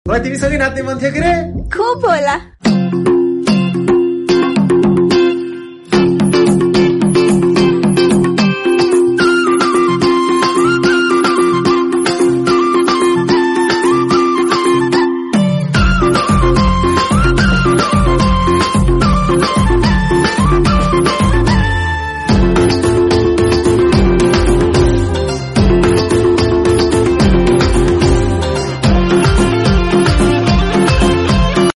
तिमीसँगै नाच्ने मन थियो के रे? खुब होला।